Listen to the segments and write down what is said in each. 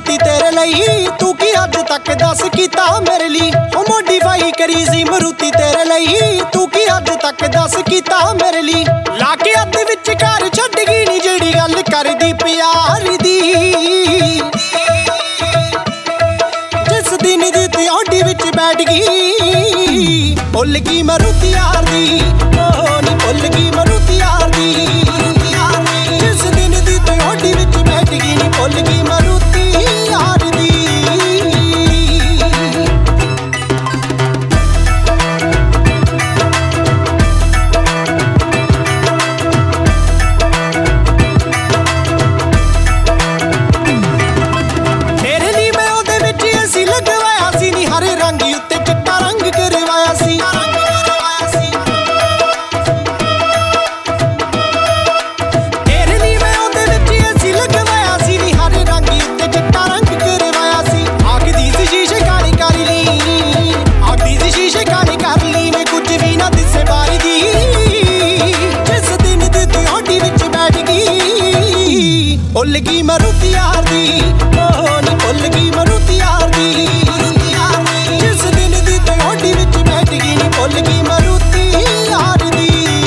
ਮਰੂਤੀ ਤੇਰੇ ਲਈ, ਤੂੰ ਕੀ ਅੱਜ ਤੱਕ ਦੱਸ ਕੀਤਾ ਮੇਰੇ ਲਈ। ਉਹ ਮੋਡੀਫਾਈ ਕਰੀ ਸੀ ਮਰੂਤੀ ਤੇਰੇ ਲਈ, ਤੂੰ ਕੀ ਅੱਜ ਤੱਕ ਦੱਸ ਕੀਤਾ ਮੇਰੇ ਲਈ। ਲਾ ਕੇ ਅੱਧ ਵਿੱਚ ਘਰ ਛੱਡ ਗਈ ਨੀ ਜਿਹੜੀ ਗੱਲ ਕਰਦੀ ਪਿਆਰ ਦੀ। ਜਿਸ ਦਿਨ ਦੀ ਤੇ ਆਡੀ ਵਿੱਚ ਬੈਠ ਗਈ, ਭੁੱਲ ਗਈ ਮਰੂਤੀ ਯਾਰ ਦੀ। ਉਹ ਨੀ ਭੁੱਲ ਗਈ ਮਰੂਤੀ ਯਾਰ ਦੀ। ਜਿਸ ਦਿਨ ਦੀ ਤੇ ਆਡੀ ਵਿੱਚ ਬੈਠ ਗਈ ਨੀ ਭੁੱਲ ਗਈ ਮਰੂਤੀ ਯਾਰ ਦੀ। ਤੇਰੇ ਲਈ ਮੈਂ ਉਹਦੇ ਵਿੱਚ ਏਸੀ ਲਗਵਾਇਆ ਸੀ ਨੀ, ਹਰੇ ਰੰਗ ਉੱਤੇ ਚਿੱਟਾ ਰੰਗ ਕਰਵਾਇਆ ਸੀ। ਤੇਰੇ ਲਈ ਮੈਂ ਉਹਦੇ ਵਿੱਚ ਏਸੀ ਲਗਵਾਇਆ ਸੀ ਨੀ, ਹਰੇ ਰੰਗ ਉੱਤੇ ਚਿੱਟਾ ਰੰਗ ਕਰਵਾਇਆ ਸੀ। ਆਖਦੀ ਸੀ ਸ਼ੀਸ਼ੇ ਕਾਲੀ ਕਰ ਲਈ, ਆਖਦੀ ਸੀ ਸ਼ੀਸ਼ੇ ਕਾਲੀ ਕਰ ਲਈ, ਮੈਂ ਕੁਝ ਵੀ ਨਾ ਦਿਸੇ ਬਾਰੀ ਦੀ। ਜਿਸ ਦਿਨ ਦੀ ਤੂੰ ਆਡੀ ਵਿੱਚ ਬੈਠ ਗਈ, ਭੁੱਲ ਗਈ ਮਰੂਤੀ ਯਾਰ ਦੀ। ਉਹ ਨੀ ਭੁੱਲ ਗਈ ਮਰੂਤੀ ਯਾਰ ਦੀ। ਜਿਸ ਦਿਨ ਦੀ ਤੂੰ ਆਡੀ ਵਿੱਚ ਬੈਠ ਗਈ ਨੀ ਭੁੱਲ ਗਈ ਮਰੂਤੀ ਯਾਰ ਦੀ।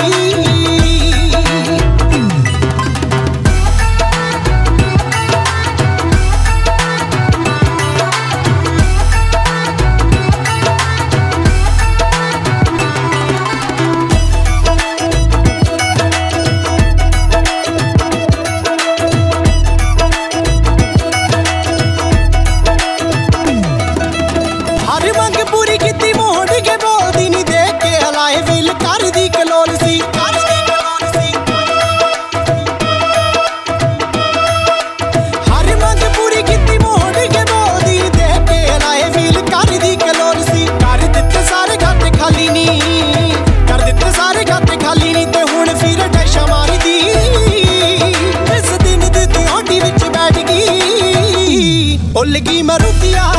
ਹਰ ਮੰਗ ਪੂਰੀ ਕੀਤੀ ਮੋੜ ਕੇ ਬੋਲਦੀ ਨੀ, ਦੇਖ ਕੇ ਹਲਾਏ ਵਿਲ ਕਰਦੀ ਕਲੋਲ ਸੀ। ਹਰ ਮੰਗ ਪੂਰੀ ਕੀਤੀ ਮੋੜ ਕੇ ਬੋਲਦੀ, ਦੇਖ ਕੇ ਹਲਾਏ ਵਿਲ ਕਰਦੀ ਕਲੋਲ ਸੀ। ਕਰ ਦਿੱਤੇ ਸਾਰੇ ਖਾਤੇ ਖਾਲੀ ਨੀ, ਕਰ ਦਿੱਤੇ ਸਾਰੇ ਖਾਤੇ ਖਾਲੀ ਨੀ, ਤੇ ਹੁਣ ਫਿਰ ਡੈਸ਼ਾ ਮਾਰਦੀ। ਜਿਸ ਦਿਨ ਦੀ ਤੂੰ ਆਡੀ ਵਿੱਚ ਬੈਠ ਗਈ, ਭੁੱਲ ਗਈ ਮਰੂਤੀ ਯਾਰ